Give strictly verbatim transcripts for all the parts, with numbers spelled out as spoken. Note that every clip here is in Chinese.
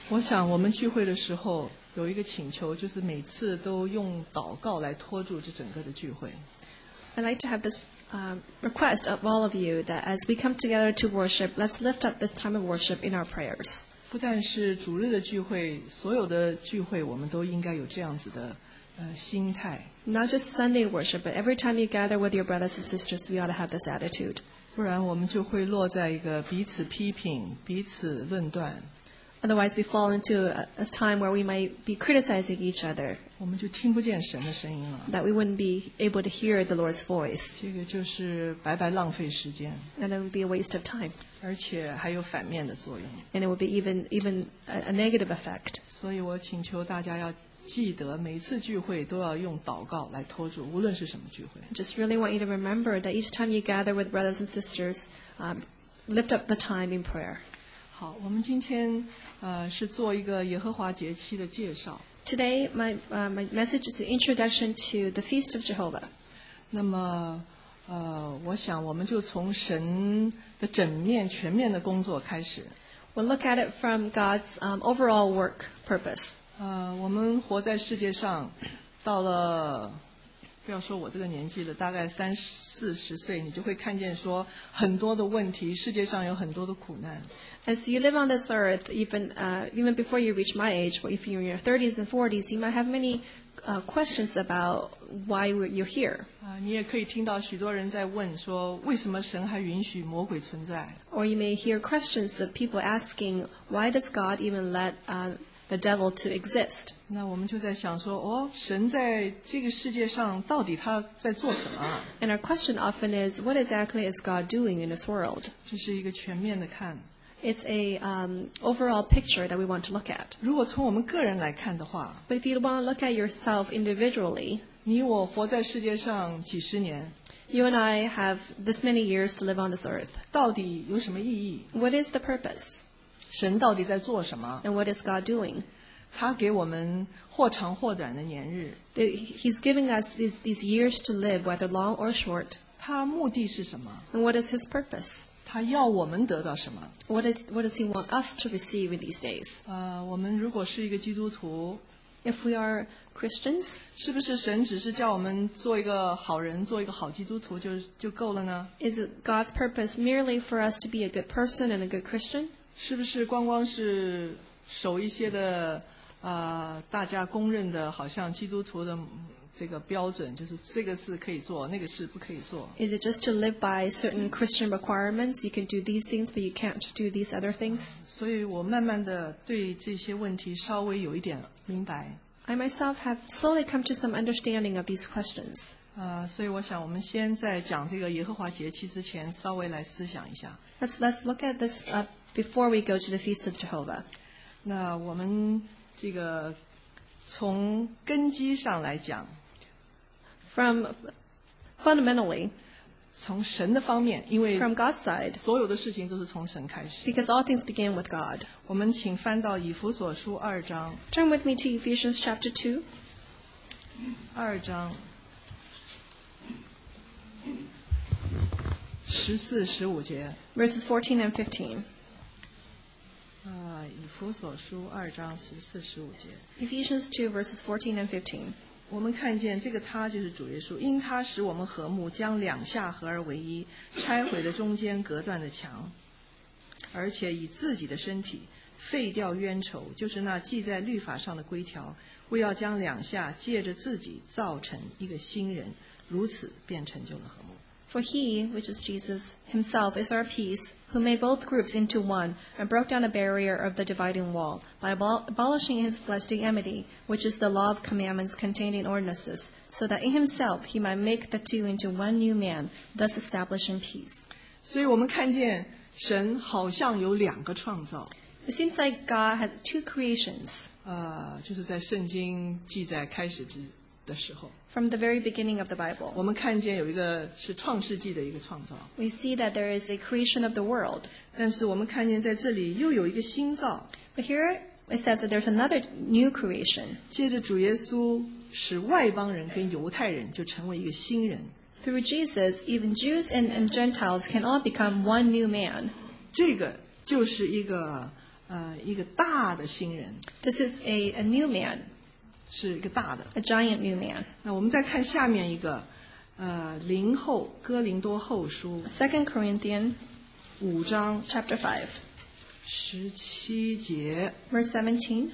我想我们聚会的时候有一个请求，就是每次都用祷告来托住这整个的聚会。 I'd like to have this um, request of all of you that as we come together to worship, let's lift up this time of worship in our prayers. 不但是主日的聚会，所有的聚会我们都应该有这样子的呃心态。 Not just Sunday worship, but every time you gather with your brothers and sisters, we ought to have this attitude. 不然我们就会落在一个彼此批评、彼此论断。 Otherwise, we fall into a, a time where we might be criticizing each other. 我们就听不见神的声音了。 That we wouldn't be able to hear the Lord's voice. 这个就是白白浪费时间。 And it would be a waste of time. 而且还有反面的作用。 And it would be even even a, a negative effect. 所以我请求大家要记得，每次聚会都要用祷告来托住，无论是什么聚会。 I just really want you to remember that each time you gather with brothers and sisters, um, lift up the time in prayer. 好，我们今天呃是做一个耶和华节期的介绍。 Today, my uh, my message is an introduction to the Feast of Jehovah. 那么呃，我想我们就从神的整面、全面的工作开始。 We'll look at it from God's um, overall work purpose. 呃，我们活在世界上，到了不要说我这个年纪了，大概三四十岁，你就会看见说很多的问题，世界上有很多的苦难。 As you live on this earth, even uh, even before you reach my age, if you're in your thirties and forties, you might have many uh, questions about why you're here. 啊，你也可以听到许多人在问说，为什么神还允许魔鬼存在？ Or you may hear questions of people asking, why does God even let uh, the devil to exist? 那我们就在想说，哦，神在这个世界上到底他在做什么啊？ And our question often is, what exactly is God doing in this world? 这是一个全面的看。 It's a um, overall picture that we want to look at. 如果从我们个人来看的话， But if you want to look at yourself individually, 你我活在世界上几十年， you and I have this many years to live on this earth. 到底有什么意义？ What is the purpose? 神到底在做什么？ And what is God doing? 他给我们或长或短的年日， He's giving us these, these years to live, whether long or short. 他目的是什么？ And what is His purpose? 他要我们得到什么？ What, is, what does He want us to receive in these days? 呃，我们如果是一个基督徒， If we are Christians, 是不是神只是叫我们做一个好人，做一个好基督徒就就够了呢？ is it God's purpose merely for us to be a good person and a good Christian? 是不是光光是守一些的呃大家公认的，好像基督徒的这个标准，就是这个是可以做，那个是不可以做？ Is it just to live by certain Christian requirements? You can do these things, but you can't do these other things? 所以我慢慢的对这些问题稍微有一点明白。 I myself have slowly come to some understanding of these questions. 呃，所以我想我们先在讲这个耶和华节期之前，稍微来思想一下。 Let's let's look at this uh, before we go to the Feast of Jehovah. 那我们这个从根基上来讲， From fundamentally, 从神的方面，因为 from God's side, 所有的事情都是从神开始。 because all things begin with God. 我们请翻到以弗所书二章， Turn with me to Ephesians chapter two, 二章十四、十五节。 verses fourteen and fifteen. 啊，以弗所书二章十四、十五节。 Ephesians two, verses fourteen and fifteen. 我们看见这个他就是主耶稣，因他使我们和睦，将两下合而为一，拆毁了中间隔断的墙，而且以自己的身体废掉冤仇，就是那记在律法上的规条，为要将两下借着自己造成一个新人，如此便成就了和睦。 For he, which is Jesus, himself is our peace, who made both groups into one, and broke down the barrier of the dividing wall, by abol- abolishing in his flesh the enmity, which is the law of commandments contained in ordinances, so that in himself he might make the two into one new man, thus establishing peace. 所以我们看见神好像有两个创造， It seems like God has two creations 呃，就是在圣经记载开始之的时候， from the very beginning of the Bible. 我们看见有一个是创世纪的一个创造， We see that there is a creation of the world. 但是我们看见在这里又有一个新造， But here it says that there's another new creation. 借着主耶稣使外邦人跟犹太人就成为一个新人， Through Jesus, even Jews and, and Gentiles can all become one new man. 这个就是一个呃一个大的新人， This is a, a new man, 是一个大的。 a giant new man. 那我们再看下面一个，呃，林后哥林多后书 Second Corinthians 五章 chapter five, 十七节， verse seventeen.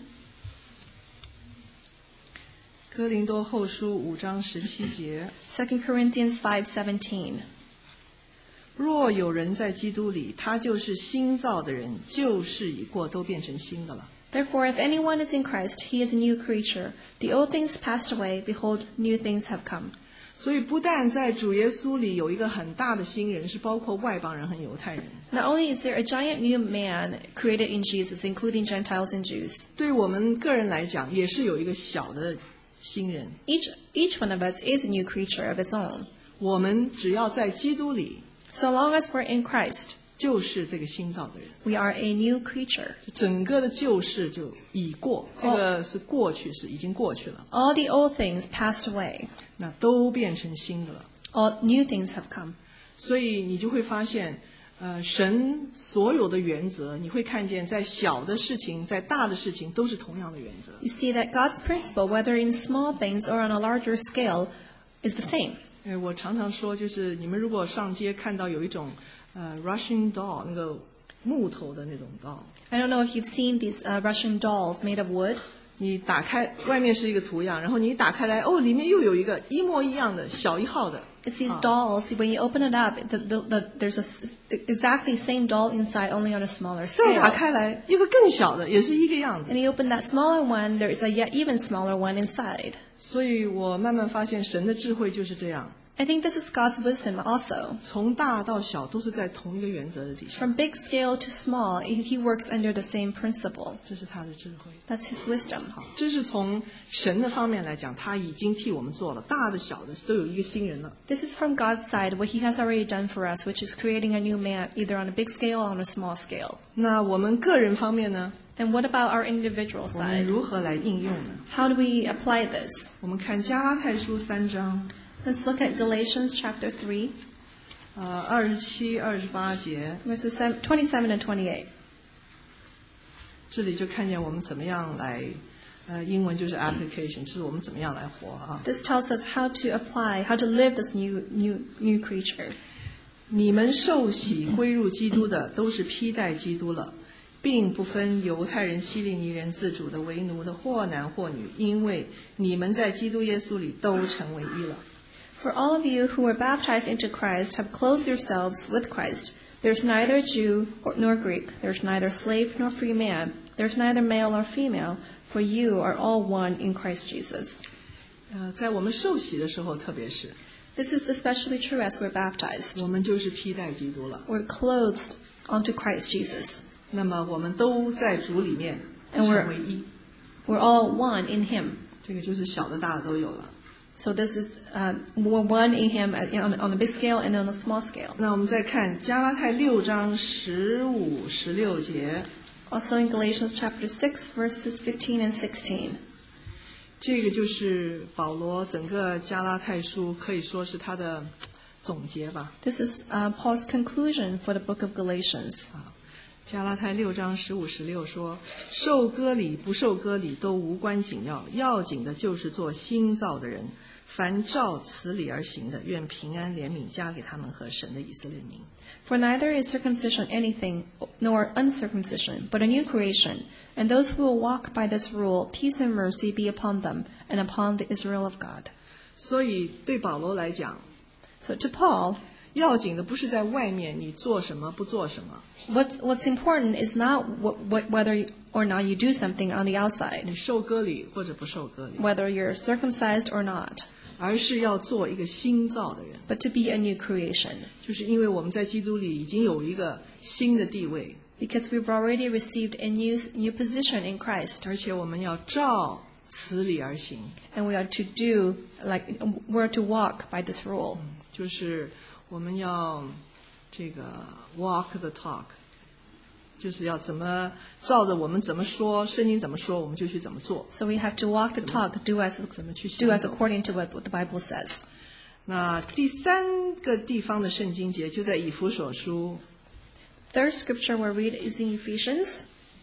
哥林多后书五章十七节， Second Corinthians five seventeen. 若有人在基督里，他就是新造的人，旧事已过，都变成新的了。 Therefore, if anyone is in Christ, he is a new creature. The old things passed away; behold, new things have come. 所以不但在主耶稣里有一个很大的新人，是包括外邦人和犹太人。 Not only is there a giant new man created in Jesus, including Gentiles and Jews, 对我们个人来讲，也是有一个小的新人。 each each one of us is a new creature of its own. 我们只要在基督里， So long as we're in Christ, 就是这个新造的人。 we are a new creature. 整个的旧事就已过，这个是过去，是已经过去了， All the old things passed away; 那都变成新的了。 all new things have come. 所以你就会发现，呃，神所有的原则，你会看见在小的事情，在大的事情都是同样的原则。 You see that God's principle, whether in small things or on a larger scale, is the same. 呃，我常常说，就是你们如果上街看到有一种呃 Russian doll 那个木头的那种 doll， I don't know if you've seen these uh, Russian dolls made of wood. 你打开外面是一个图样，然后你一打开来，哦，里面又有一个一模一样的小一号的。 It's these dolls. When you open it up, the, the, the, there's a s- exactly same doll inside, only on a smaller 再打 scale. 开来一个更小的，也是一个样子。 And you open that smaller one, there is a yet even smaller one inside. 所以我慢慢发现，神的智慧就是这样， I think this is God's wisdom also. 从大到小都是在同一个原则的底下， From big scale to small, he he works under the same principle. 这是他的智慧。 That's his wisdom. 好，这是从神的方面来讲，他已经替我们做了，大的小的都有一个新人了。 This is from God's side, what he has already done for us, which is creating a new man, either on a big scale or on a small scale. 那我们个人方面呢， And what about our individual 我们 side? 如何来应用呢？ How do we apply this? 我们看加拉太书三章， Let's look at Galatians chapter three, 呃，二十七、二十八节， verses seven- twenty-seven and twenty-eight. 这里就看见我们怎么样来，呃，英文就是 application，就是我们怎么样来活啊。 This tells us how to apply, how to live this new, new, new creature. 你们受洗归入基督的，都是披戴基督了，并不分犹太人、希利尼人、自主的、为奴的，或男或女，因为你们在基督耶稣里都成为一了。 For all of you who were baptized into Christ have clothed yourselves with Christ. There's neither Jew or, nor Greek. There's neither slave nor free man. There's neither male nor female. For you are all one in Christ Jesus. 呃，在我们受洗的时候，特别是 This is especially true as we're baptized. 我们就是披戴基督了。 We're clothed onto Christ Jesus. 那么我们都在主里面 And we're- 成为一， We're all one in Him. 这个就是小的大的都有了。 So this is uh, we're one in Him on, on a big scale and on a small scale. 那我们再看加拉太六章十五、十六节， Also in Galatians chapter six, verses fifteen and sixteen. 这个就是保罗整个加拉太书可以说是他的总结吧。 This is uh, Paul's conclusion for the book of Galatians. 加拉太六章十五、十六说：“受割礼不受割礼都无关紧要，要紧的就是做新造的人。凡照此理而行的，愿平安怜悯加给他们和神的以色列民。” For neither is circumcision anything, nor uncircumcision, but a new creation. And those who will walk by this rule, peace and mercy be upon them, and upon the Israel of God. 所以对保罗来讲， So to Paul, 要紧的不是在外面你做什么不做什么， what, what's important is not what, what, whether or not you do something on the outside, 你受割礼或者不受割礼， whether you're circumcised or not, 而是要做一个新造的人。 but to be a new creation. 就是因为我们在基督里已经有一个新的地位， Because we've already received a new, new position in Christ, 而且我们要照此理而行， and we are to do, like, we're to walk by this rule. 就是我们要这个 walk the talk， 就是要怎么照着我们怎么说，圣经怎么说，我们就去怎么做， So we have to walk the talk, do as, 怎么去 do 行 as 走。 according to what, what the Bible says. 那第三个地方的圣经节就在以弗所书 Third scripture we'll read is in Ephesians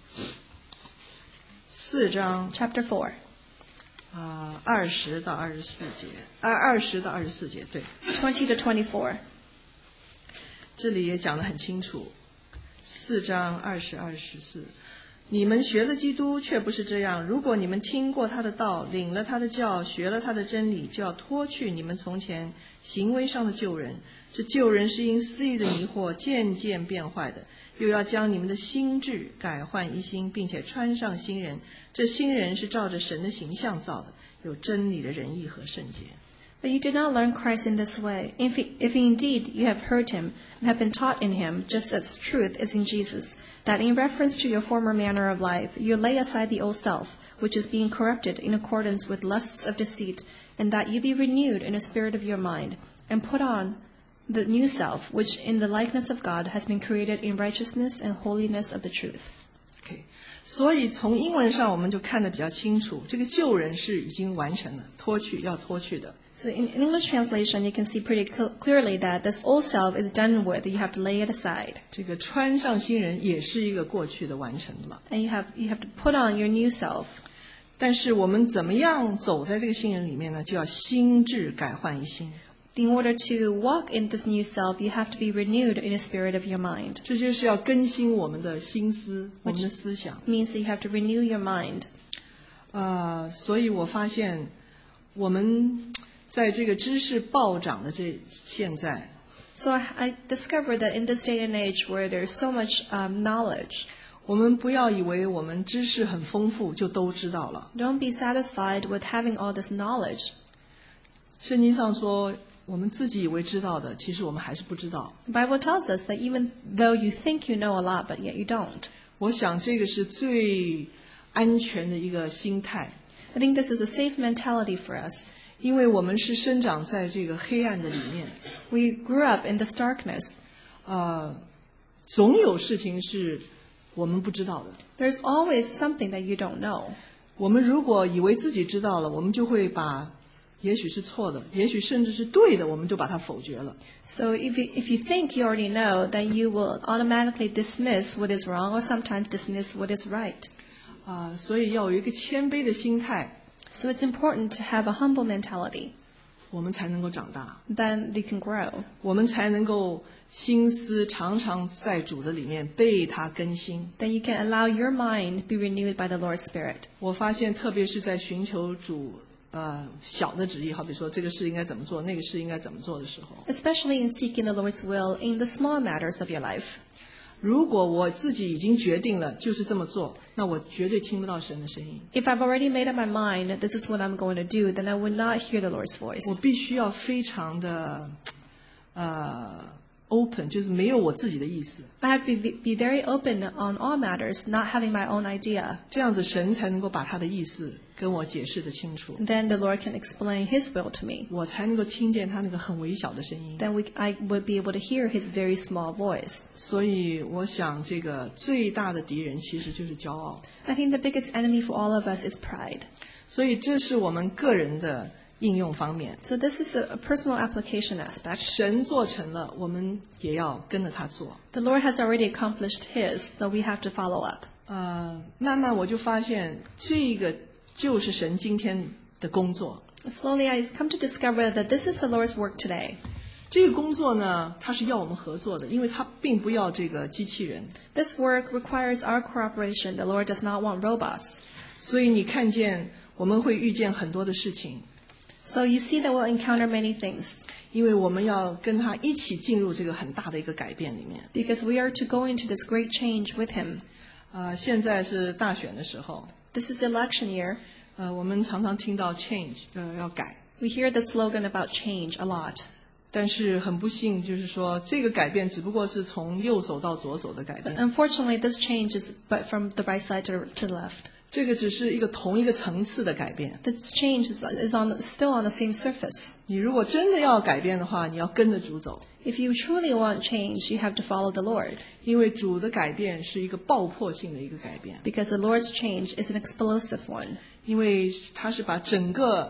四章 chapter four, 啊，二十到二十四节，二二十到二十四节，对， twenty to twenty-four. 这里也讲得很清楚。四章二十二十四，你们学了基督，却不是这样。如果你们听过他的道，领了他的教，学了他的真理，就要脱去你们从前行为上的旧人。这旧人是因私欲的迷惑渐渐变坏的，又要将你们的心智改换一新，并且穿上新人。这新人是照着神的形象造的，有真理的仁义和圣洁。 But you did not learn Christ in this way. If, if indeed you have heard him and have been taught in him, just as truth is in Jesus, that in reference to your former manner of life, you lay aside the old self, which is being corrupted in accordance with lusts of deceit, and that you be renewed in the spirit of your mind, and put on the new self, which in the likeness of God has been created in righteousness and holiness of the truth. Okay. 所以从英文上我们就看得比较清楚，这个旧人是已经完成了，脱去要脱去的。 So in English translation, you can see pretty cl- clearly that this old self is done with. You have to lay it aside. 这个穿上新人也是一个过去的完成了。 And you have, you have to put on your new self. 但是我们怎么样走在这个新人里面呢？就要心智改换一新。 In order to walk in this new self, you have to be renewed in the spirit of your mind. 这就是要更新我们的心思，我们的思想。 It means that you have to renew your mind. 呃，所以我发现我们在这个知识暴涨的这现在， So I, I discovered that in this day and age where there's so much um, knowledge, 我们不要以为我们知识很丰富就都知道了。 don't be satisfied with having all this knowledge. 圣经上说，我们自己以为知道的，其实我们还是不知道。 The Bible tells us that even though you think you know a lot, but yet you don't. 我想这个是最安全的一个心态， I think this is a safe mentality for us. 因为我们是生长在这个黑暗的里面， We grew up in this darkness. 呃，总有事情是我们不知道的。 There's always something that you don't know. 我们如果以为自己知道了，我们就会把也许是错的，也许甚至是对的，我们就把它否决了。 So if you, if you think you already know, then you will automatically dismiss what is wrong or sometimes dismiss what is right. 啊、所以要有一个谦卑的心态， So it's important to have a humble mentality. 我们才能够长大， Then you can grow. 我们才能够心思常常在主的里面被他更新。 Then you can allow your mind be renewed by the Lord's Spirit. 我发现，特别是在寻求主呃小的旨意，好比说这个事应该怎么做，那个事应该怎么做的时候， Especially in seeking the Lord's will in the small matters of your life. 如果我自己已经决定了就是这么做，那我绝对听不到神的声音。 If I've already made up my mind that this is what I'm going to do, then I would not hear the Lord's voice. 我必须要非常的呃 open， 就是没有我自己的意思， I have to be, be very open on all matters, not having my own idea. 这样子神才能够把他的意思跟我解释得清楚， Then the Lord can explain His will to me. 我才能够听见他那个很微小的声音。 Then we, I would be able to hear His very small voice. 所以我想，这个最大的敌人其实就是骄傲。 I think the biggest enemy for all of us is pride. 所以这是我们个人的应用方面。 So this is a, a personal application aspect. 神做成了，我们也要跟着他做。 The Lord has already accomplished His, so we have to follow up. 呃，慢慢我就发现，这个就是神今天的工作。 Slowly I come to discover that this is the Lord's work today. 这个工作呢，他是要我们合作的，因为他并不要这个机器人。 This work requires our cooperation. The Lord does not want robots. 所以你看见，我们会遇见很多的事情， So you see that we'll encounter many things 因为我们要跟他一起进入这个很大的一个改变里面。 because we are to go into this great change with Him. 呃，现在是大选的时候， This is election year. 呃，我们常常听到 change， 呃，要改。 We hear the slogan about change a lot. 但是很不幸，就是说这个改变只不过是从右手到左手的改 But 变， unfortunately, this change is but from the right side to, to the left. 这个只是一个同一个层次的改变。 This change is, is on, still on the same surface. 你如果真的要改变的话，你要跟着主走， If you truly want change, you have to follow the Lord 因为主的改变是一个爆破性的一个改变， because the Lord's change is an explosive one. 因为他是把整个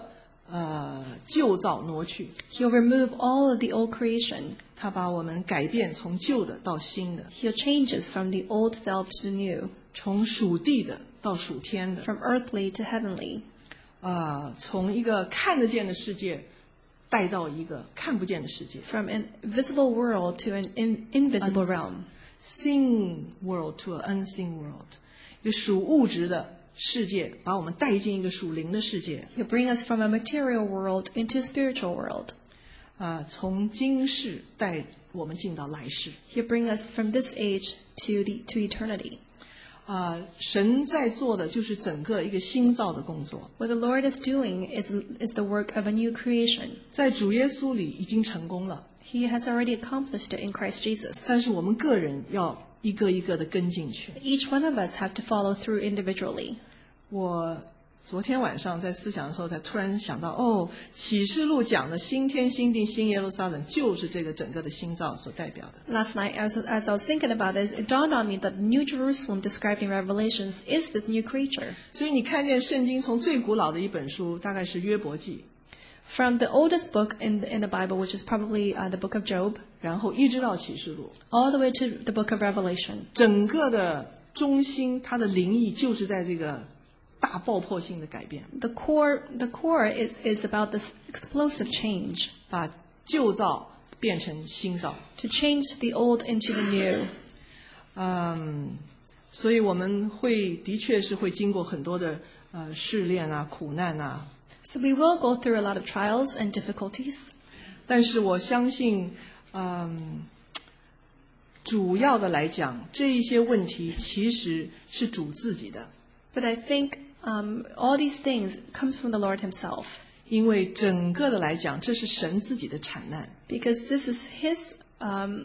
呃旧造挪去， He'll remove all of the old creation. 他把我们改变从旧的到新的， He'll change us from the old self to the new, 从属地的到属天的， from earthly to heavenly, 啊、从一个看得见的世界带到一个看不见的世界 from an visible world to an in, invisible realm, ，seen world to an unseen world， 一个属物质的世界把我们带进一个属灵的世界， He'll bring us from a material world into a spiritual world. 啊、从今世带我们进到来世。 He'll bring us from this age to the to eternity. 啊、神在做的就是整个一个新造的工作， What the Lord is doing is is the work of a new creation. 在主耶稣里已经成功了， He has already accomplished it in Christ Jesus. 但是我们个人要一个一个的跟进去。 Each one of us have to follow through individually. 我昨天晚上在思想的时候，才突然想到，哦，启示录讲的新天新地新耶路撒冷，就是这个整个的新造所代表的。 Last night, as, as I was thinking about this, it dawned on me that the New Jerusalem described in Revelations is this new creature. 所以你看见圣经从最古老的一本书，大概是约伯记， From the oldest book in the, in the Bible, which is probably uh, the book of Job, 然后一直到启示录， all the way to the book of Revelation. 整个的中心，它的灵意就是在这个大爆破性的改变， The core, the core is, is about this explosive change, 把旧造变成新造。 to change the old into the new. 嗯，所以我们会的确是会经过很多的呃试炼啊、苦难啊， So we will go through a lot of trials and difficulties. 但是我相信，嗯，主要的来讲，这一些问题其实是主自己的， But I think um, all these things comes from the Lord himself, 因为整个的来讲，这是神自己的产难 because this is his, um,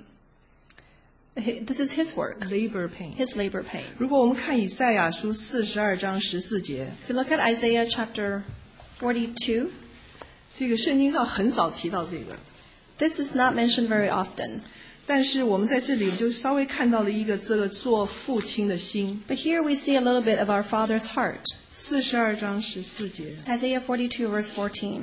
hi- this is his work, （labor pain）。 his labor pain. 如果我们看以赛亚书四十二章十四节， If you look at Isaiah chapter forty-two, 这个圣经上很少提到这个， this is not mentioned very often. 但是我们在这里就稍微看到了一个这个做父亲的心。 But here we see a little bit of our Father's heart. 四十二章十四节， Isaiah forty-two, verse fourteen.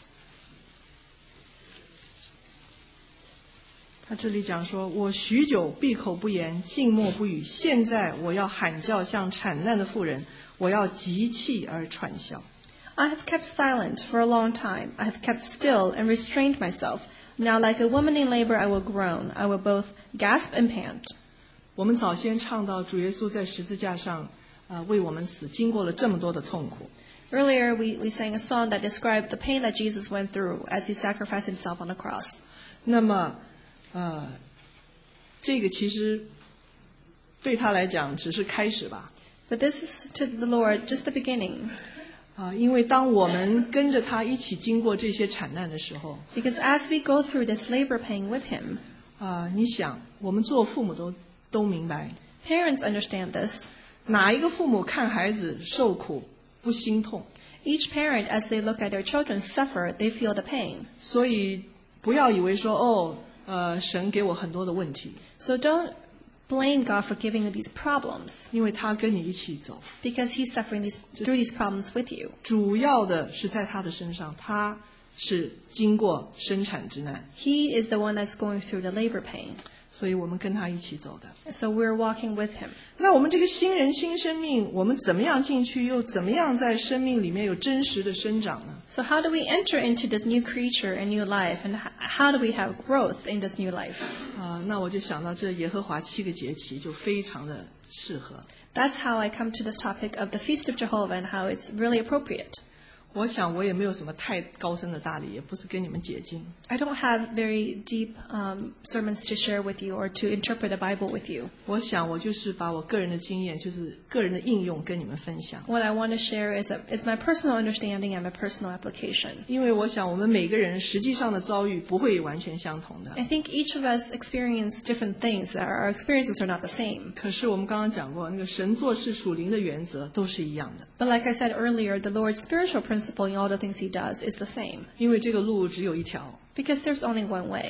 他这里讲说：“我许久闭口不言，静默不语。现在我要喊叫，像产难的妇人，我要急泣而喘息。 I have kept silent for a long time. I have kept still and restrained myself. Now, like a woman in labor, I will groan. I will both gasp and pant. ” 我们早先唱到主耶稣在十字架上，呃，为我们死，经过了这么多的痛苦。 Earlier, we, we sang a song that described the pain that Jesus went through as he sacrificed himself on the cross. 那么，呃，这个其实对他来讲只是开始吧。 But this is to the Lord just the beginning. 啊、因为当我们跟着他一起经过这些惨难的时候， Because as we go through this labor pain with him, 啊、你想，我们做父母都都明白， parents understand this. 哪一个父母看孩子受苦不心痛？ Each parent, as they look at their children suffer, they feel the pain. 所以不要以为说哦，呃，神给我很多的问题， So don't blame God for giving you these problems, 因为他跟你一起走， because he's suffering these, through these problems with you. 主要的是在他的身上，他是经过生产之难， He is the one that's going through the labor pains. 所以我们跟他一起走的。 So we're walking with him. 那我们这个新人新生命，我们怎么样进去，又怎么样在生命里面有真实的生长呢？ So how do we enter into this new creature and new life, and h- how do we have growth in this new life? 啊、那我就想到这耶和华七个节期就非常的适合。 That's how I come to this topic of the Feast of Jehovah and how it's really appropriate. 我想我也没有什么太高深的大礼，也不是跟你们解经。 I don't have very deep um, sermons to share with you or to interpret the Bible with you. 我想我就是把我个人的经验，就是个人的应用跟你们分享。 What I want to share is, a, is my personal understanding and my personal application. 因为我想我们每个人实际上的遭遇不会完全相同的。 I think each of us experience different things. Our our experiences are not the same. 可是我们刚刚讲过，那个神做事属灵的原则都是一样的， But like I said earlier, the Lord's spiritual principle in all the things he does is the same. 因为这个路只有一条。 Because there's only one way.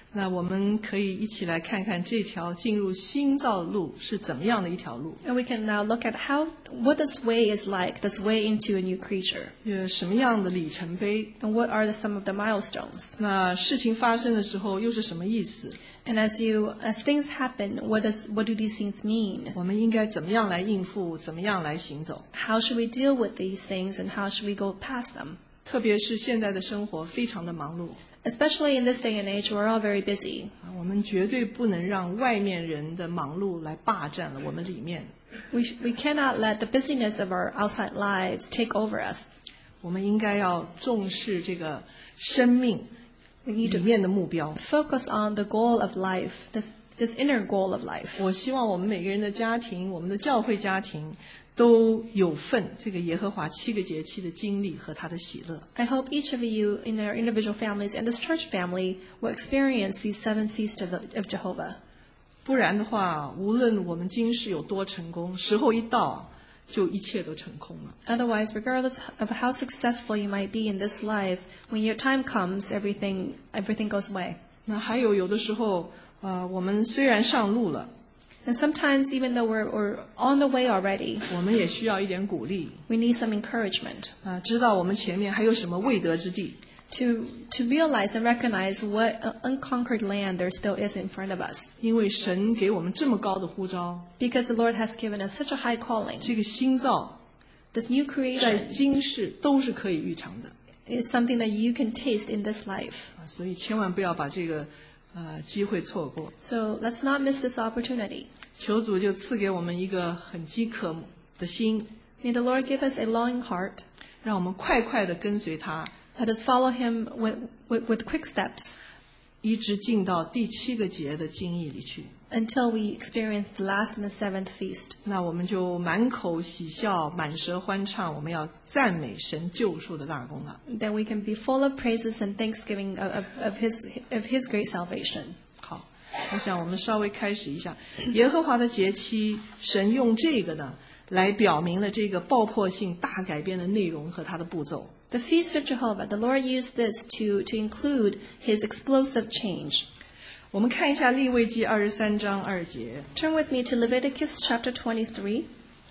那我们可以一起来看看这条进入新造的路是怎么样的一条路， And we can now look at how what this way is like, this way into a new creature. 有什么样的里程碑， And what are the, some of the milestones? 那事情发生的时候又是什么意思， And as you as things happen, what does what do these things mean? 我们应该怎么样来应付，怎么样来行走， How should we deal with these things and how should we go past them? 特别是现在的生活非常的忙碌， Especially in this day and age, we're all very busy. 啊我们绝对不能让外面人的忙碌来霸占了我们里面， We sh- we cannot let the busyness of our outside lives take over us. 我们应该要重视这个生命 We need 里 to 面的目标。 focus on the goal of life, this this inner goal of life. 我希望我们每个人的家庭，我们的教会家庭都有份这个耶和华七个节期的经历和他的喜乐。 I hope each of you in their individual families and this church family will experience these seven feasts of, of Jehovah. 不然的话，无论我们今世有多成功，时候一到，就一切都成空了。 Otherwise, regardless of how successful you might be in this life, when your time comes, everything everything goes away. 那还有有的时候，呃，我们虽然上路了， And sometimes, even though we're, we're on the way already, 我们也需要一点鼓励 we need some encouragement 啊、知道我们前面还有什么未得之地。 to to realize and recognize what uh, unconquered land there still is in front of us. 因为神给我们这么高的呼召， Because the Lord has given us such a high calling. 这个新造 This new 在 creation 今世都是可以预尝的。 is something that you can taste in this life. 啊所以千万不要把这个呃机会错过。 So let's not miss this opportunity. 求主就赐给我们一个很饥渴的心， May the Lord give us a longing heart. 让我们快快的跟随他， Let us follow Him with, with, with quick steps 一直进到第七个节的经义里去。 until we experience the last and the seventh feast. 那我们就满口喜笑，满舌欢唱，我们要赞美神救赎的大功了。 Then we can be full of praises and thanksgiving of, of, of, his, of His great salvation. 好，我想我们稍微开始一下耶和华的节期，神用这个呢来表明了这个爆破性大改变的内容和它的步骤。 The feast of Jehovah, the Lord used this to, to include His explosive change. 我们看一下利未记二十三章二节， Turn with me to Leviticus chapter twenty-three.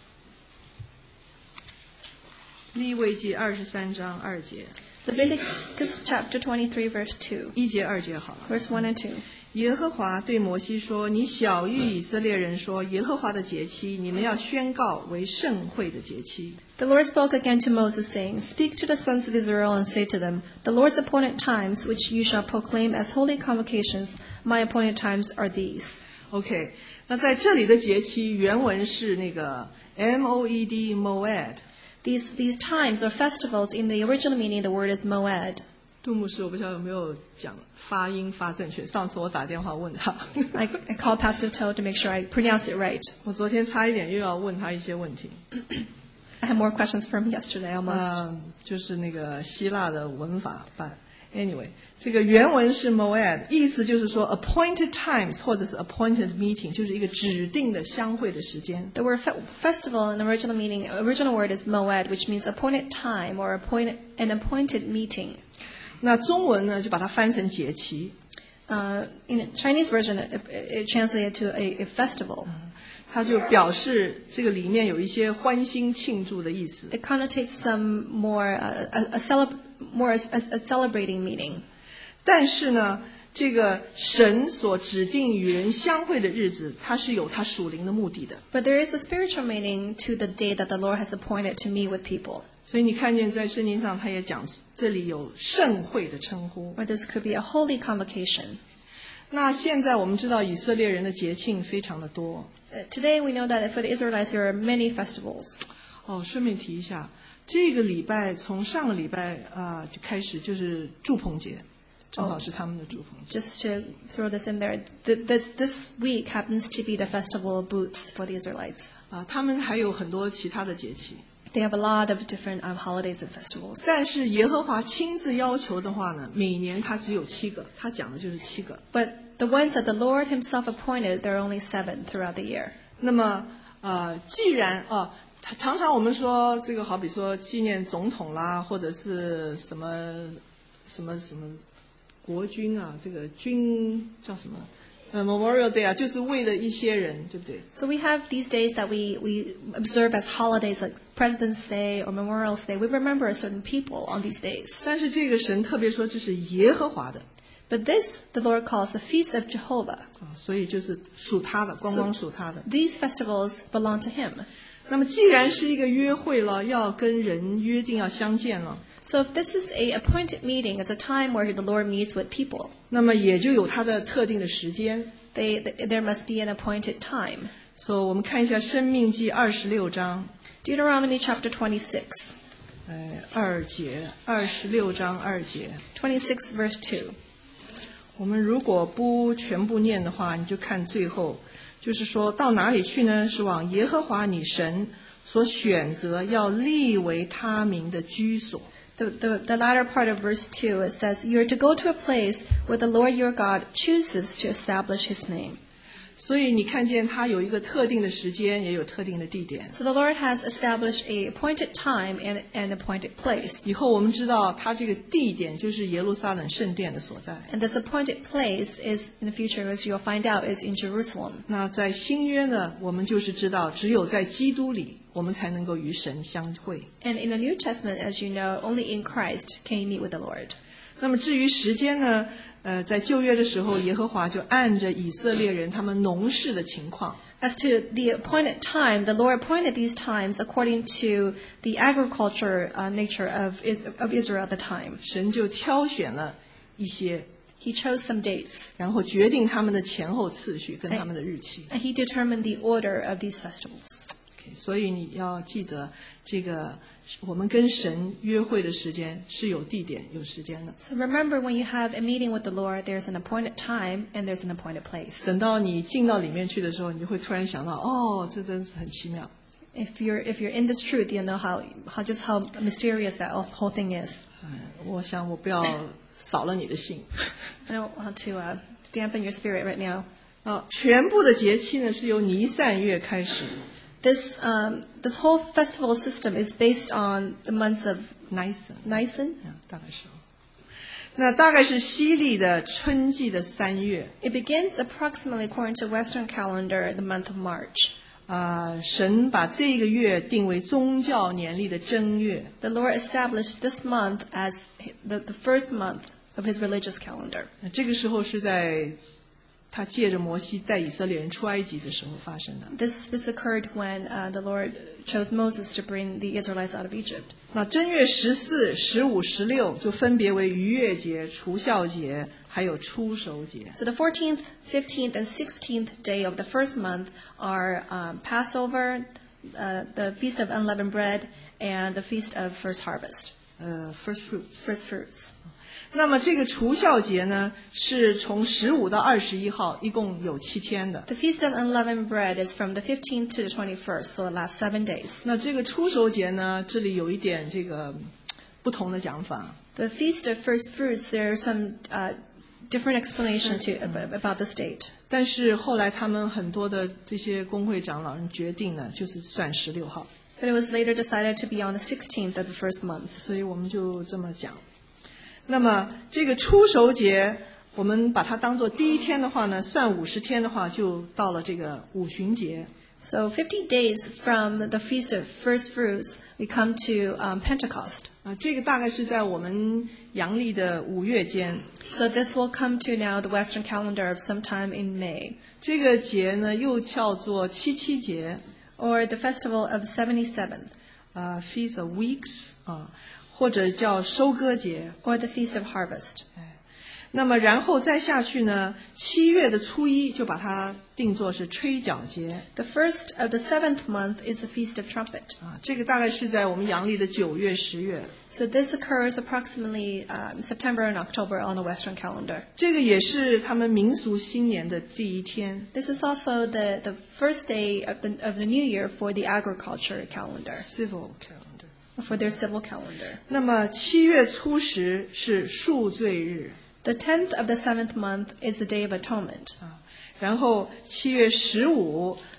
利未记二十三章二节， Leviticus chapter twenty-three, verse two. 一节二节好了。 Verse one and two. 耶和华对摩西说：“你晓谕以色列人说，耶和华的节期，你们要宣告为盛会的节期。 The Lord spoke again to Moses, saying, Speak to the sons of Israel and say to them, The Lord's appointed times, which you shall proclaim as holy convocations, my appointed times are these. OK， 那在这里的节期原文是那个 M O E D Moed。 These, these times or festivals, in the original meaning, the word is moed. 杜牧师，我不知道有没有讲发音发正确。上次我打電話問他， I, I called Pastor Toe to make sure I pronounced it right. 我昨天差一點又要問他一些問題。 I had more questions from him yesterday, almost. 嗯，就是那个希臘的文法。But anyway， 这个原文是 Moed， 意思就是说 appointed times 或者是 appointed meeting， 就是一个指定的相会的时间。 The word fe- festival in the original meaning, original word is moed, which means appointed time or appointed, an appointed meeting. 那中文呢，就把它翻成节期。 Uh, in the Chinese version, it, it translated to a, a festival. 它就表示这个里面有一些欢欣庆祝的意思。 It connotates some more uh, a, a, celeb- more a, a celebrating meaning. 但是呢，这个神所指定与人相会的日子，它是有它属灵的目的的。 But there is a spiritual meaning to the day that the Lord has appointed to meet with people. 所以你看见在圣经上，他也讲这里有盛会的称呼。 Or this could be a holy convocation. 那现在我们知道以色列人的节庆非常的多。 Uh, today we know that for the Israelites there are many festivals. 哦，顺便提一下，这个礼拜从上个礼拜啊、呃、就开始就是祝棚节，正好是他们的祝棚节。 Just to throw this in there, th- this, this week happens to be the festival of booths for the Israelites. 啊、他们还有很多其他的节气。 They have a lot of different um, holidays and festivals. 但是耶和华亲自要求的话呢，每年他只有七个，他讲的就是七个。 But the ones that the Lord himself appointed, there are only seven throughout the year. 那么呃，既然哦，他常常我们说这个，好比说纪念总统啦，或者是什么什么什么国军啊，这个军叫什么？呃 Memorial Day 啊，就是为了一些人，对不对？ So we have these days that we, we observe as holidays like President's Day or Memorial Day. We remember certain people on these days. 但是这个神特别说这是耶和华的 But this, the Lord calls the Feast of Jehovah. 啊，所以就是属他的，光光属他的。 These festivals belong to Him. 那么既然是一个约会了，要跟人约定要相见了， So if this is a appointed meeting, it's a time where the Lord meets with people. 那么也就有它的特定的时间。 They, there must be an appointed time. 所以我们看一下《申命记》二十六章， Deuteronomy chapter twenty-six. 呃，二节，二十六章二节。 twenty-six verse two. 我们如果不全部念的话，你就看最后，就是说到哪里去呢？是往耶和华你神所选择要立为他名的居所。 The, the, the latter part of verse two, it says, you are to go to a place where the Lord your God chooses to establish His name. 所以你看见它有一个特定的时间，也有特定的地点。 So the Lord has established a appointed time and an appointed place. 以后我们知道，它这个地点就是耶路撒冷圣殿的所在。 And this appointed place is, in the future, as you'll find out, is in Jerusalem. 那在新约呢，我们就是知道，只有在基督里，我们才能够与神相会。 And in the New Testament, as you know, only in Christ can you meet with the Lord. 那么至于时间呢，呃，在旧约的时候，耶和华就按着以色列人他们农事的情况， As to the appointed time, the Lord appointed these times according to the agriculture uh, nature of, Is- of Israel at the time. 神就挑选了一些， He chose some dates, 然后决定他们的前后次序跟他们的日期。 and He determined the order of these festivals. Okay, 所以你要记得，这个我们跟神约会的时间是有地点、有时间的。 So remember, when you have a meeting with the Lord, there's an appointed time and there's an appointed place. 等到你进到里面去的时候，你就会突然想到，哦，这真是很奇妙。 If you're if you're in this truth, you'll know how how just how mysterious that whole thing is. 嗯，我想我不要扫了你的兴。 I don't want to uh, dampen your spirit right now. 啊，全部的节期呢是由尼散月开始 This um, this whole festival system is based on the months of ，Nisan， Nisan. 嗯，大概是。那大概是西历的春季的三月。 It begins approximately according to Western calendar the month of March. 啊，神把这个月定为宗教年历的正月。 The Lord established this month as the, the first month of His religious calendar. 那这个时候是在他借着摩西带以色列人出埃及的时候发生的。 This this occurred when uh, the Lord chose Moses to bring the Israelites out of Egypt. 那正月十四、十五、十六就分别为逾越节、除酵节，还有初熟节。 So the fourteenth, fifteenth, and sixteenth day of the first month are um, Passover, uh, the Feast of Unleavened Bread, and the Feast of First Harvest, 呃 ，first fruits。 first fruits. 那么这个除酵节呢，是从十五到二十一号，一共有七天的。 The Feast of Unleavened Bread is from the fifteenth to the twenty-first, so it lasts seven days. 那这个初熟节呢，这里有一点这个不同的讲法。 The Feast of First Fruits, there are some uh, different explanation to ab- about this date. 但是后来他们很多的这些公会长老人决定呢，就是算十六号， But it was later decided to be on the sixteenth of the first month. 所以我们就这么讲。那么这个初熟节，我们把它当做第一天的话呢，算五十天的话，就到了这个五旬节。 So fifty days from the Feast of First Fruits, we come to um, Pentecost. 啊，这个大概是在我们阳历的五月间。 So this will come to now the Western calendar of sometime in May, 这个节呢，又叫做七七节， or the Festival of seventy-seven, 啊 ，Feast of Weeks 啊，或者叫收割节。 or the Feast of Harvest. 那么然后再下去呢，七月的初一就把它定作是吹角节 The first of the seventh month is the Feast of Trumpet. 啊，这个大概是在我们阳历的九月、十月。 So this occurs approximately um, September and October on the Western calendar. 这个也是他们民俗新年的第一天 This is also the, the first day of the, of the new year for the agriculture calendar, （civil calendar）。 for their civil calendar. 那么七月初十是赎罪日 The tenth of the seventh month is the Day of Atonement. 啊，然后七月十五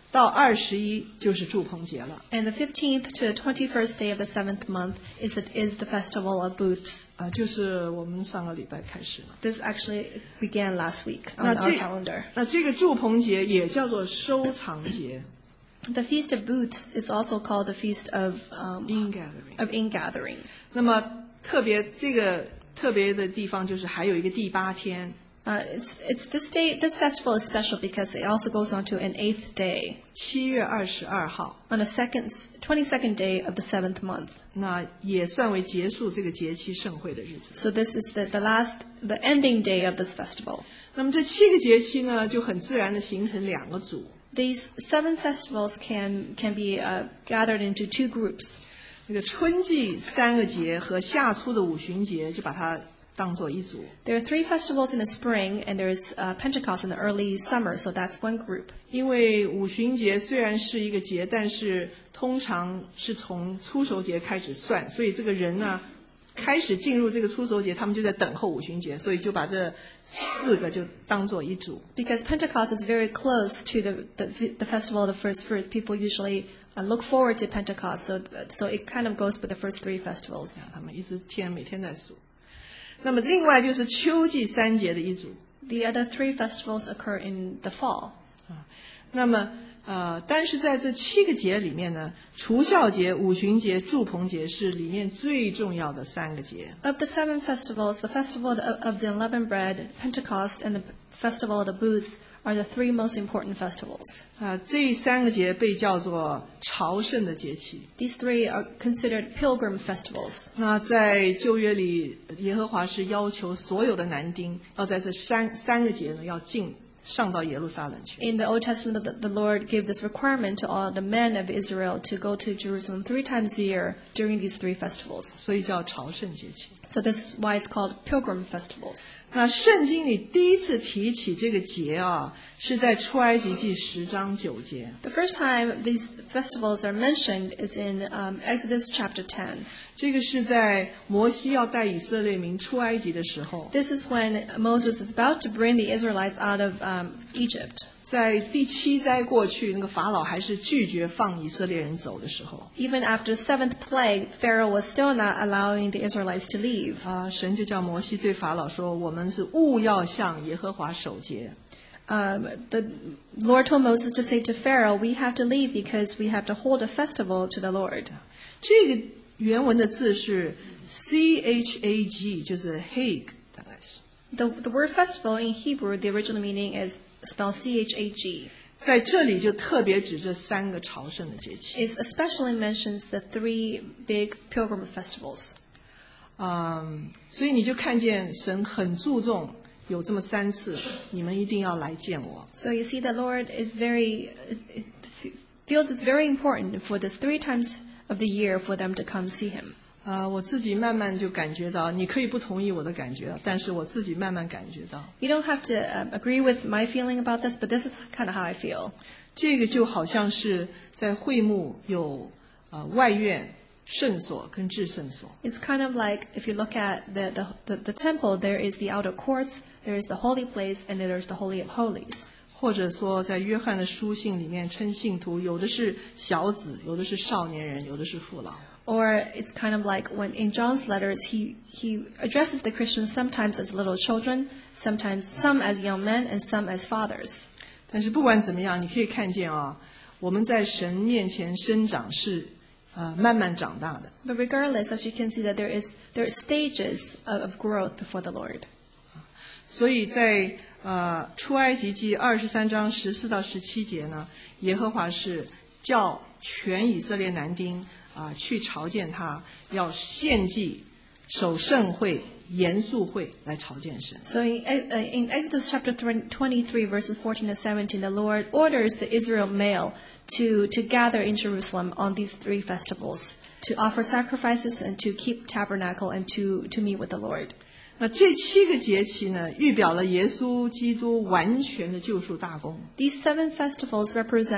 到二十一就是住棚节了。 And the fifteenth to the twenty-first day of the seventh month is the, is the festival of booths. 啊，就是我们上个礼拜开始了。 This actually began last week on 那 our 这 calendar. 那这个住棚节也叫做收藏节 The Feast of Booths is also called the Feast of um, （ingathering）。 of Ingathering. 那么特别这个特别的地方就是还有一个第八天， Uh, it's it's this day. This festival is special because it also goes on to an eighth day 七月二十二号， on the second twenty-second day of the seventh month. 那也算为结束这个节期盛会的日子。 So this is the, the last, the ending day of this festival. 那么这七个节期呢，就很自然的形成两个组。 These seven festivals can can be uh, gathered into two groups. 那个春季三个节和夏初的五旬节，就把它当做一组。 There are three festivals in the spring, and there's uh, Pentecost in the early summer, so that's one group. 因为五旬节虽然是一个节，但是通常是从初熟节开始算，所以这个人呢，开始进入这个初熟节，他们就在等候五旬节，所以就把这四个就当做一组。 Because Pentecost is very close to the the, the festival of the first fruits, people usually uh, look forward to Pentecost, so so it kind of goes with the first three festivals. 他们一直天每天在数。那么另外就是秋季三节的一组。 The other three festivals occur in the fall. 那么呃，但是在这七个节里面呢，除酵节、五旬节、住棚节是里面最重要的三个节。 Of the seven festivals, the festival of, of the unleavened bread, Pentecost, and the festival of the booths are the three most important festivals. 啊、这三个节被叫做朝圣的节期。 These three are considered pilgrim festivals. 那在旧约里，耶和华是要求所有的男丁要在这三三个节呢，要进上到耶路撒冷去。 In the Old Testament, the, the Lord gave this requirement to all the men of Israel to go to Jerusalem three times a year during these three festivals. 所以叫朝圣节期。 So this is why it's called pilgrim festivals. 那圣经里第一次提起这个节啊，是在出埃及记十章九节。 The first time these festivals are mentioned is in um, Exodus chapter ten. 这个是在摩西要带以色列民出埃及的时候， This is when Moses is about to bring the Israelites out of um, Egypt. 在第七灾过去，那个法老还是拒绝放以色列人走的时候， Even after the seventh plague, Pharaoh was still not allowing the Israelites to leave. 啊，神就叫摩西对法老说：“我们是务要向耶和华守节。” Um, the Lord told Moses to say to Pharaoh, we have to leave because we have to hold a festival to the Lord. 这个原文的字是 C H A G， 就是 Hag， 大概是。 The, the word festival in Hebrew, the original meaning is spelled C H A G. 在这里就特别指这三个朝圣的节期。 It especially mentions the three big pilgrim festivals. 嗯，所以你就看见神很注重有这么三次，你们一定要来见我。 So you see the Lord is very, is, is, feels it's very important for this three times of the year for them to come see him. 啊、我自己慢慢就感觉到，你可以不同意我的感觉，但是我自己慢慢感觉到， You don't have to um, agree with my feeling about this, but this is kind of how I feel. 这个就好像是在会幕有呃外院、圣所跟至圣所。 It's kind of like if you look at the, the, the, the temple, there is the outer courts, there is the holy place, and then there's the Holy of Holies. 或者说，在约翰的书信里面称信徒，有的是小子，有的是少年人，有的是父老。 Or it's kind of like when in John's letters, he, he addresses the Christians sometimes as little children, sometimes some as young men, and some as fathers. 但是不管怎么样，你可以看见啊，我们在神面前生长是呃慢慢长大的。 But regardless, as you can see, that there is there are stages of, of growth before the Lord. 所以在呃出埃及记二十三章十四到十七节呢，耶和华是叫全以色列男丁啊、去朝见他，要献祭、守圣会、严肃会来朝见神。 So in, uh, in Exodus chapter twenty-three, verses fourteen to seventeen, the Lord orders the Israel male to, to gather in Jerusalem on these three festivals, to offer sacrifices and to keep tabernacle and to, to meet with the Lord. 那这七个节期呢，预表了耶稣基督完全的救赎大功。 These seven festivals represents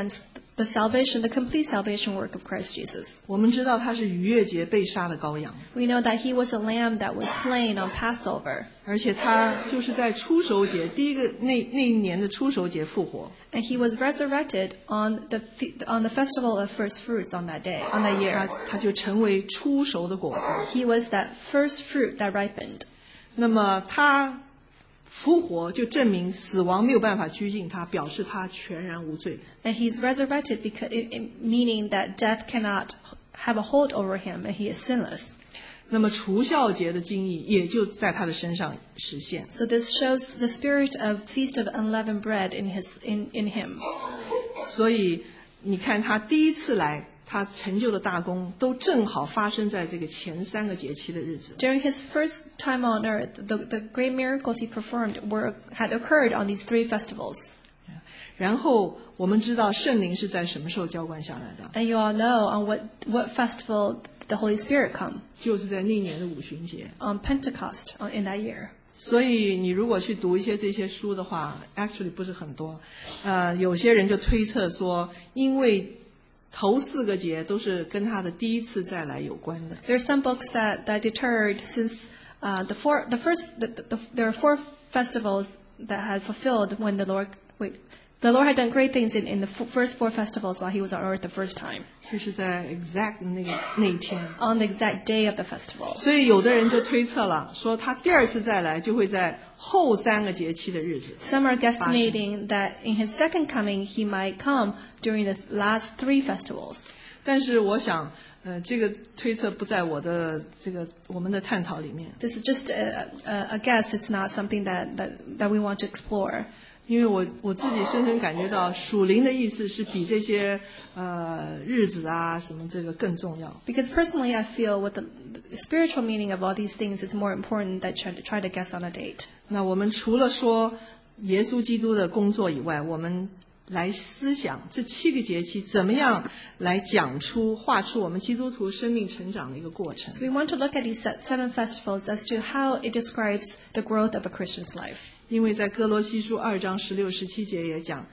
the salvation, the complete salvation work of Christ Jesus. 我们知道他是逾越节被杀的羔羊， We know that he was a lamb that was slain on Passover, 而且他就是在初守节第一个那那一年的初守节复活。 and he was resurrected on the fe- on the festival of first fruits on that day, on that 他 year. 他就成为初熟的果子。 He was that first fruit that ripened. 那么他复活就证明死亡没有办法拘禁他，表示他全然无罪。 And he's resurrected because, it, it, meaning that death cannot have a hold over him, and he is sinless. 那么除酵节的经义也就在他的身上实现。 So this shows the spirit of feast of unleavened bread in his in, in him. 所以你看他第一次来，他成就的大功都正好发生在这个前三个节期的日子。 During his first time on earth, the, the great miracles he performed were had occurred on these three festivals. 然后我们知道圣灵是在什么时候浇灌下来的， And you all know on what, what festival the Holy Spirit come, 就是在那年的五旬节。 on Pentecost uh, in that year. 所以你如果去读一些这些书的话 ，actually 不是很多。呃，有些人就推测说，因为头四个节都是跟他的第一次再来有关的。 There are some books that, that deterred since uh, the four the first the, the, the, there are four festivals that had fulfilled when the Lord wait the Lord had done great things in, in the f- first four festivals while he was on earth the first time, 就是在 exact 那个那一天。 on the exact day of the festival. 所以有的人就推测了，说他第二次再来就会在后三个节期的日子。 Some are guesstimating that in his second coming he might come during the last three festivals. 但是我想，呃，这个推测不在我的这个我们的探讨里面， This is just a, a, a guess. It's not something that, that, that we want to explore. 因为我我自己深深感觉到属灵的意思是比这些呃日子啊什么这个更重要。 Because personally, I feel what the, the spiritual meaning of all these things is more important than try to try to guess on a date. 那我们除了说耶稣基督的工作以外，我们来思想这七个节期怎么样来讲出画出我们基督徒生命成长的一个过程。 So we want to look at these se- seven festivals as to how it describes the growth of a Christian's life. 因为在哥罗西书二章十六、十七节也讲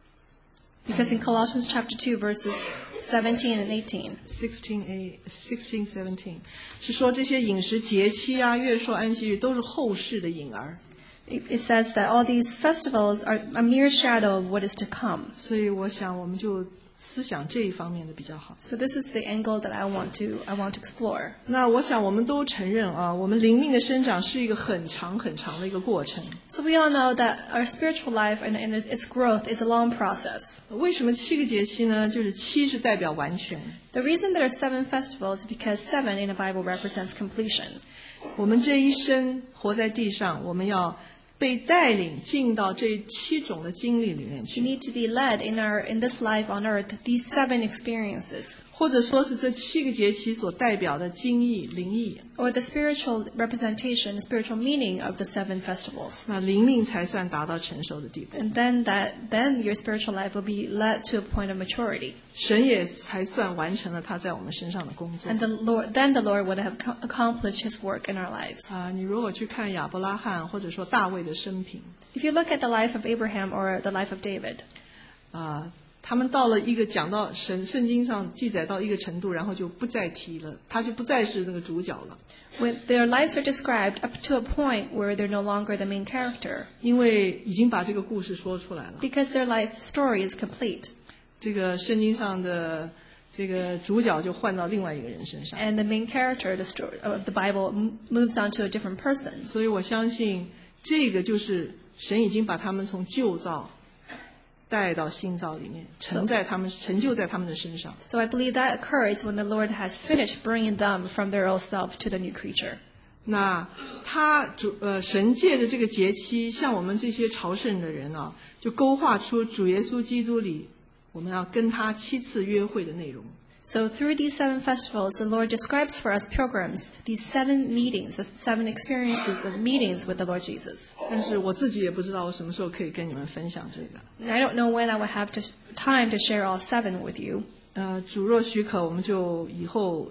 Because in Colossians chapter two, verses seventeen and eighteen, sixteen a sixteen seventeen 是说这些饮食节期啊、月朔、安息日都是后世的影儿。 it, it says that all these festivals are a mere shadow of what is to come. 所以我想我们就思想这一方面的比较好。 So this is the angle that I want to I want to explore. 那我想我们都承认啊，我们灵命的生长是一个很长很长的一个过程。 So we all know that our spiritual life and, and its growth is a long process. 为什么七个节期呢？就是七是代表完全。 The reason there are seven festivals is because seven in the Bible represents completion. 我们这一生活在地上，我们要被带领进到这七种的经历里面 We 去， need to be led in our in this life on earth, these seven experiences, 或者说是这七个节期所代表的经义、灵义， or the spiritual representation, the spiritual meaning of the seven festivals. 那灵命才算达到成熟的地步， And then that then your spiritual life will be led to a point of maturity. 神也才算完成了他在我们身上的工作。 And the Lord then the Lord would have co- accomplished his work in our lives. 啊，你如果去看亚伯拉罕或者说大卫的生平， If you look at the life of Abraham or the life of David, 啊，他们到了一个讲到神圣经上记载到一个程度，然后就不再提了，他就不再是那个主角了， when their lives are described up to a point where they're no longer the main character, 因为已经把这个故事说出来了。 because their life story is complete. 这个圣经上的这个主角就换到另外一个人身上， And the main character the story, of the Bible m- moves on to a different person. 所以我相信这个就是神已经把他们从旧造带到新造里面，成在他们成就在他们的身上。 So I believe that occurs when the Lord has finished bringing them from their old self to the new creature. 那他主呃神借着这个节期，像我们这些朝圣的人啊，就勾画出主耶稣基督里我们要跟他七次约会的内容。 So through these seven festivals, the Lord describes for us pilgrims these seven meetings, the seven experiences of meetings with the Lord Jesus. 但是我自己也不知道我什么时候可以跟你们分享这个。 And I don't know when I will have to, time to share all seven with you. 呃，主若许可，我们就以后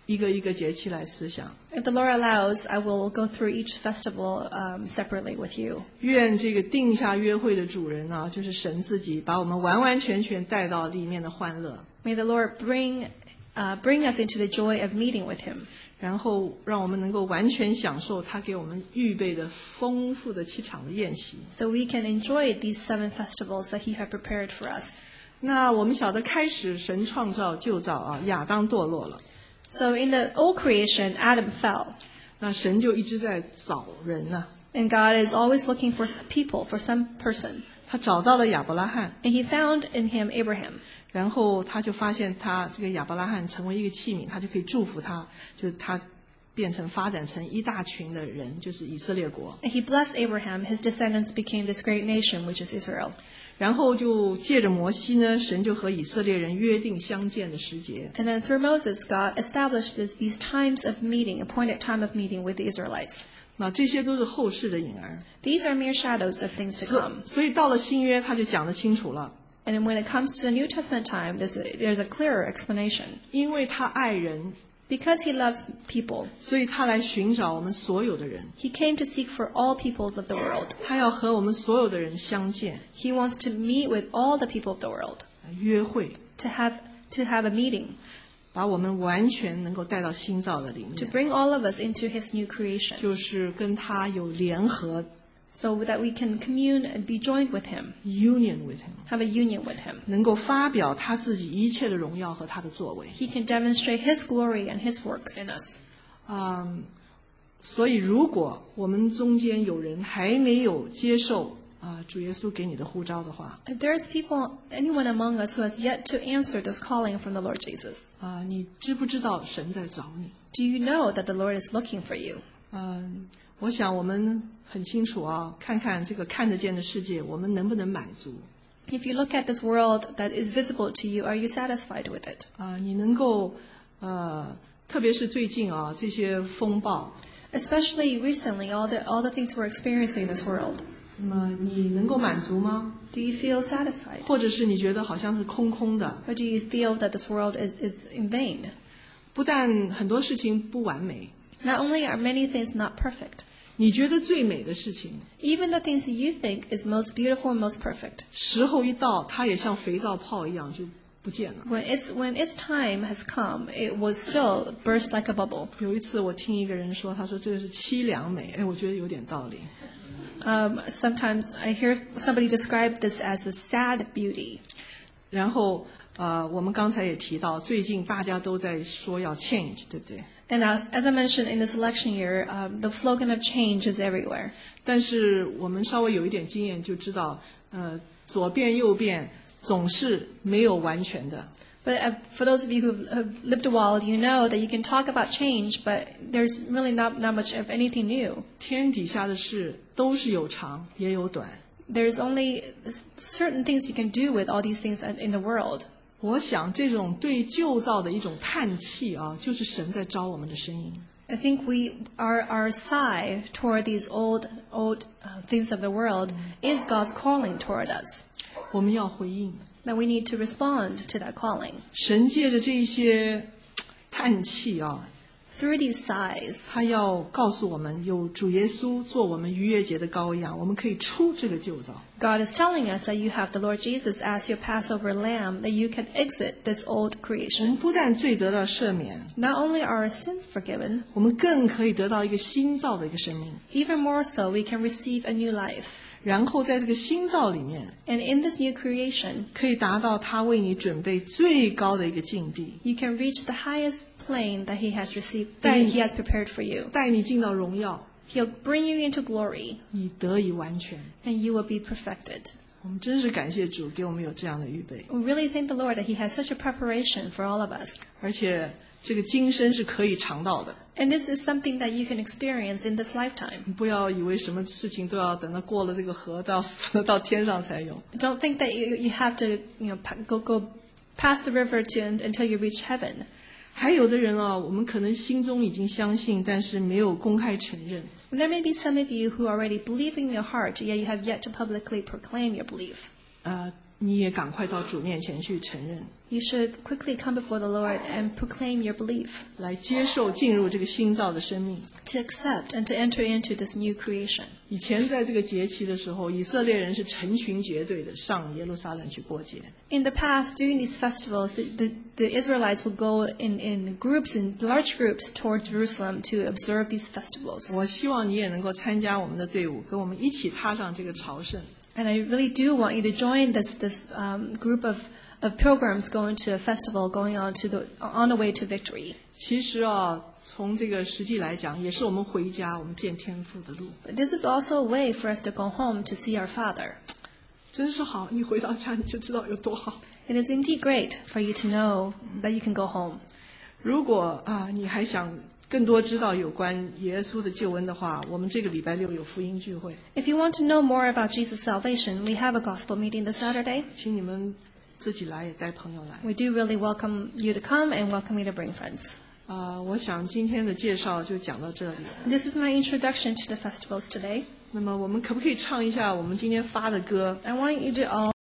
一个一个节期来思想。 If the Lord allows, I will go through each festival um, separately with you. 愿这个定下约会的主人啊，就是神自己，把我们完完全全带到里面的欢乐， May the Lord bring uh, bring us into the joy of meeting with Him, 然后让我们能够完全享受他给我们预备的丰富的七场的宴席。 so we can enjoy these seven festivals that He had prepared for us. 那我们晓得，开始神创造旧造啊，亚当堕落了， So in the old creation, Adam fell, 那神就一直在找人呢、 and God is always looking for people, for some person. 他找到了亚伯拉罕， And He found in him Abraham. 然后他就发现他这个亚伯拉罕成为一个器皿，他就可以祝福他，就是他变成发展成一大群的人，就是以色列国。 And He blessed Abraham. His descendants became this great nation, which is Israel. 然后就借着摩西呢，神就和以色列人约定相见的时节。 And then through Moses, God established this, these times of meeting, appointed time of meeting with the Israelites. 那这些都是后世的影儿， These are mere shadows of things to 所 come. 所以到了新约，他就讲得清楚了， And then when it comes to the New Testament time, there's a, there's a clearer explanation. 因为他爱人， Because He loves people, 所以他来寻找我们所有的人， He came to seek for all peoples of the world. 他要和我们所有的人相见， He wants to meet with all the people of the world, 约会， to have, to have a meeting, 把我们完全能够带到新造的里 to 面， bring all of us into His new creation, 就是跟他有联合 so that we can commune and be joined with Him, union with him， have a union with Him. 能够发表他自己一切的荣耀和他的作为。 He can demonstrate His glory and His works in us. 嗯，所以如果我们中间有人还没有接受啊主耶稣给你的呼召的话， If there is people, anyone among us who has yet to answer this calling from the Lord Jesus, 啊，你知不知道神在找你？ do you know that the Lord is looking for you? 嗯，我想我们很清楚啊，看看这个看得见的世界，我们能不能满足？ If you look at this world that is visible to you, are you satisfied with it? 啊，你能够呃，特别是最近啊这些风暴， Especially recently, all the all the things we're experiencing in this world. 那么你能够满足吗？ Do you feel satisfied? 或者是你觉得好像是空空的？ Or do you feel that this world is, is in vain? 不但很多事情不完美， Not only are many things not perfect, 你觉得最美的事情， even the things you think is most beautiful and most perfect, 时候一到，它也像肥皂泡一样就不见了。 when its when its time has come, it will still burst like a bubble. 有一次我听一个人说，他说这个是凄凉美，哎，我觉得有点道理。 Um, sometimes I hear somebody describe this as a sad beauty. 然后呃，我们刚才也提到，最近大家都在说要 change， 对不对？ And as, as I mentioned in this election year, um, the slogan of change is everywhere. 但是我们稍微有一点经验就知道，呃，左变右变总是没有完全的。 But uh, for those of you who have lived a while, you know that you can talk about change, but there's really not, not much of anything new. 天底下的事都是有长也有短。 There's only certain things you can do with all these things in the world. 我想这种对旧造的一种叹气啊，就是神在招我们的声音。 I think we our our sigh toward these old old uh, things of the world is God's calling toward us. 我们要回应。 That we need to respond to that calling. 神借着这一些叹气啊， Through these sighs, 他要告诉我们，有主耶稣做我们逾越节的羔羊，我们可以出这个旧造。 God is telling us that you have the Lord Jesus as your Passover lamb, that you can exit this old 我 creation. 们不但罪得到赦免， Not only are our sins forgiven, 我们更可以得到一个新造的一个生命。 even more so, we can receive a new life. 然后在这个新造里面， And in this new creation, 可以达到他为你准备最高的一个境地， you can reach the highest plane that He has received, that He has prepared for you. 带你进到荣耀， He'll bring you into glory, 你得以完全。 and you will be perfected. 我们真是感谢主给我们有这样的预备， We really thank the Lord that He has such a preparation for all of us. 而且这个今生是可以尝到的。 And this is something that you can experience in this lifetime. 不要以为什么事情都要等到过了这个河，到死了到天上才有。 Don't think that you, you have to, you know, pa- go go past the river to until you reach heaven. 还有的人啊，我们可能心中已经相信，但是没有公开承认。 And there may be some of you who already believe in your heart, yet you have yet to publicly proclaim your belief. 呃， 你也赶快到主面前去承认， You should quickly come before the Lord and proclaim your belief, 来接受进入这个新造的生命。 to accept and to enter into this new creation. 以前在这个节期的时候，以色列人是成群结队的上耶路撒冷去过节。 In the past, during these festivals, the, the, the Israelites would go in, in groups, in large groups, toward Jerusalem to observe these festivals. 我希望你也能够参加我们的队伍，跟我们一起踏上这个朝圣。 And I really do want you to join this, this um, group of, of pilgrims going to a festival, going on, to the, on the way to victory. 其实啊，从这个实际来讲，也是我们回家、我们见天父的路。 But this is also a way for us to go home to see our Father. 真是好，你回到家你就知道有多好。 It is indeed great for you to know that you can go home. 如果啊，你还想更多知道有关耶稣的救恩的话，我们这个礼拜六有福音聚会， If you want to know more about Jesus' salvation, we have a gospel meeting this Saturday. 请你们自己来，也带朋友来。 We do really welcome you to come and welcome you to bring friends. 啊，我想今天的介绍就讲到这里。 This is my introduction to the festivals today. 那么我们可不可以唱一下我们今天发的歌？ I want you to all